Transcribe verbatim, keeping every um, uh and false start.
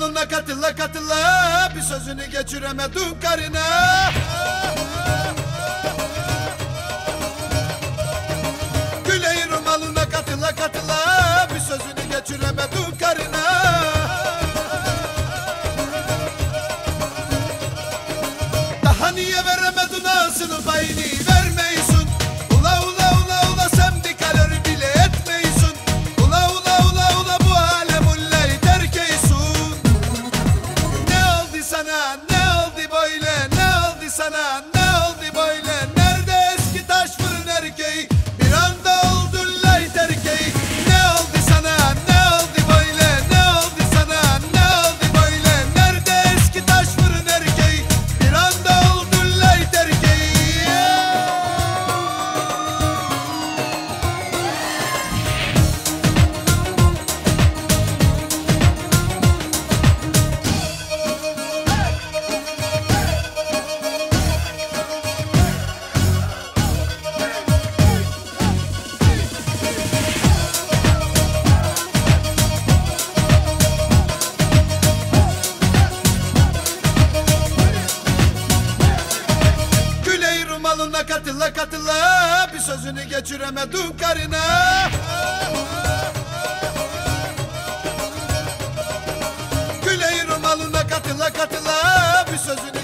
malına katıla katıla, bir sözünü geçiremedin karına. Güleyir malına katıla katıla, bir sözünü geçiremedin karına. Daha niye veremedin ağzını payını vermeyisun? Ula ula ula ula sen bir kalori bile etmeyisun. Ula ula ula ula bu alemulle terkeysun. Ne oldu sana, ne oldu böyle, ne oldu sana, ne oldu böyle? Nerede eski taş fırın erkeği, bir anda oldun layt erkeği. Ne oldu sana, ne oldu böyle, ne oldu sana, ne oldu böyle? Nerede eski taş fırın erkeği, bir anda oldun layt erkeği. Güleyir malına katıla katıla, bir sözünü geçiremedin karına. Güleyir malına katıla katıla, bir sözünü